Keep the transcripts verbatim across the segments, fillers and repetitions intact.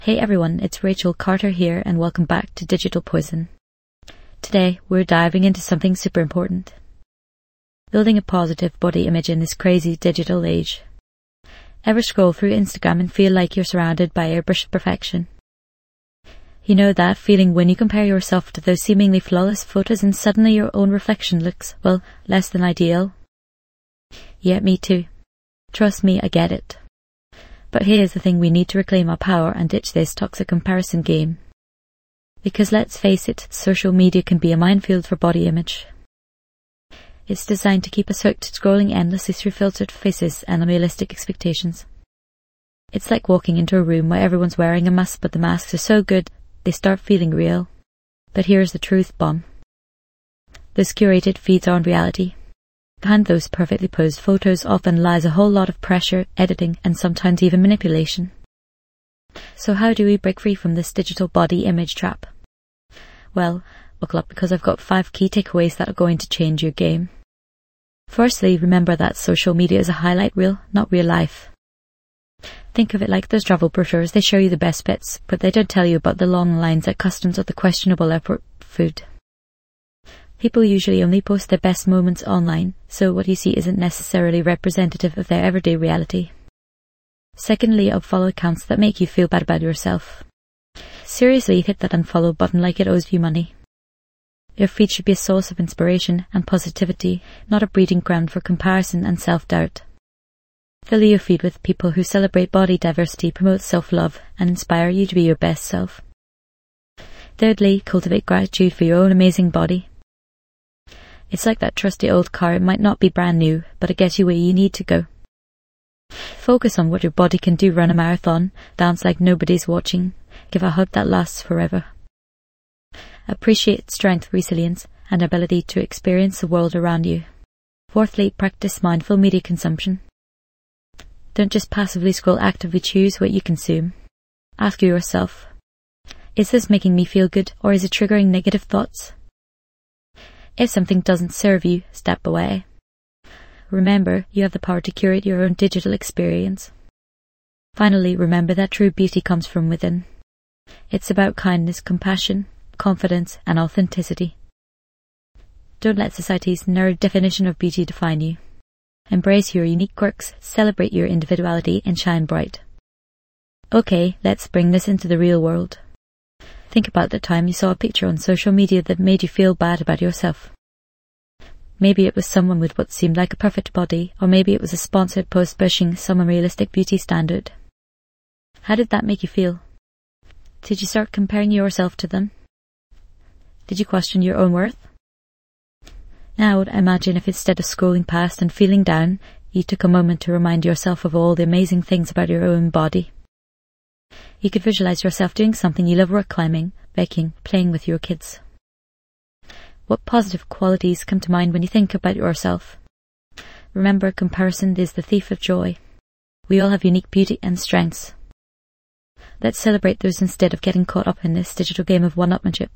Hey everyone, it's Rachel Carter here and welcome back to Digital Poison. Today we're diving into something super important. Building a positive body image in this crazy digital age. Ever scroll through Instagram and feel like you're surrounded by airbrushed perfection? You know that feeling when you compare yourself to those seemingly flawless photos and suddenly your own reflection looks, well, less than ideal? Yeah, me too. Trust me, I get it. But here's the thing, we need to reclaim our power and ditch this toxic comparison game. Because let's face it, social media can be a minefield for body image. It's designed to keep us hooked, scrolling endlessly through filtered faces and unrealistic expectations. It's like walking into a room where everyone's wearing a mask, but the masks are so good, they start feeling real. But here's the truth bomb. Those curated feeds aren't reality. Behind those perfectly posed photos often lies a whole lot of pressure, editing, and sometimes even manipulation. So how do we break free from this digital body image trap? Well, buckle up because I've got five key takeaways that are going to change your game. Firstly, remember that social media is a highlight reel, not real life. Think of it like those travel brochures. They show you the best bits, but they don't tell you about the long lines at customs or the questionable airport food. People usually only post their best moments online, so what you see isn't necessarily representative of their everyday reality. Secondly, unfollow accounts that make you feel bad about yourself. Seriously, hit that unfollow button like it owes you money. Your feed should be a source of inspiration and positivity, not a breeding ground for comparison and self-doubt. Fill your feed with people who celebrate body diversity, promote self-love, and inspire you to be your best self. Thirdly, cultivate gratitude for your own amazing body. It's like that trusty old car. It might not be brand new, but it gets you where you need to go. Focus on what your body can do. Run a marathon, dance like nobody's watching, give a hug that lasts forever. Appreciate strength, resilience, and ability to experience the world around you. Fourthly, practice mindful media consumption. Don't just passively scroll, actively choose what you consume. Ask yourself, is this making me feel good or is it triggering negative thoughts? If something doesn't serve you, step away. Remember, you have the power to curate your own digital experience. Finally, remember that true beauty comes from within. It's about kindness, compassion, confidence, and authenticity. Don't let society's narrow definition of beauty define you. Embrace your unique quirks, celebrate your individuality, and shine bright. Okay, let's bring this into the real world. Think about the time you saw a picture on social media that made you feel bad about yourself. Maybe it was someone with what seemed like a perfect body, or maybe it was a sponsored post pushing some unrealistic beauty standard. How did that make you feel? Did you start comparing yourself to them? Did you question your own worth? Now imagine if instead of scrolling past and feeling down, you took a moment to remind yourself of all the amazing things about your own body. You could visualize yourself doing something you love, rock climbing, baking, playing with your kids. What positive qualities come to mind when you think about yourself? Remember, comparison is the thief of joy. We all have unique beauty and strengths. Let's celebrate those instead of getting caught up in this digital game of one-upmanship.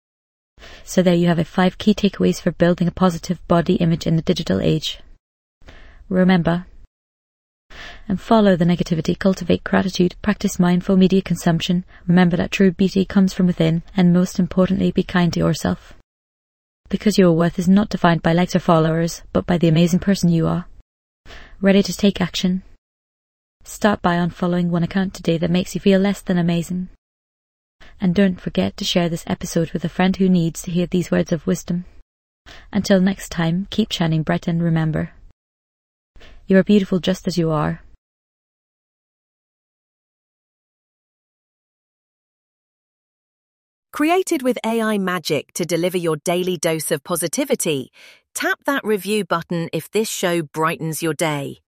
So there you have it, five key takeaways for building a positive body image in the digital age. Remember, and follow the negativity, cultivate gratitude, practice mindful media consumption, remember that true beauty comes from within, and most importantly, be kind to yourself. Because your worth is not defined by likes or followers, but by the amazing person you are. Ready to take action? Start by unfollowing one account today that makes you feel less than amazing. And don't forget to share this episode with a friend who needs to hear these words of wisdom. Until next time, keep shining bright and remember, you are beautiful just as you are. Created with A I magic to deliver your daily dose of positivity, tap that review button if this show brightens your day.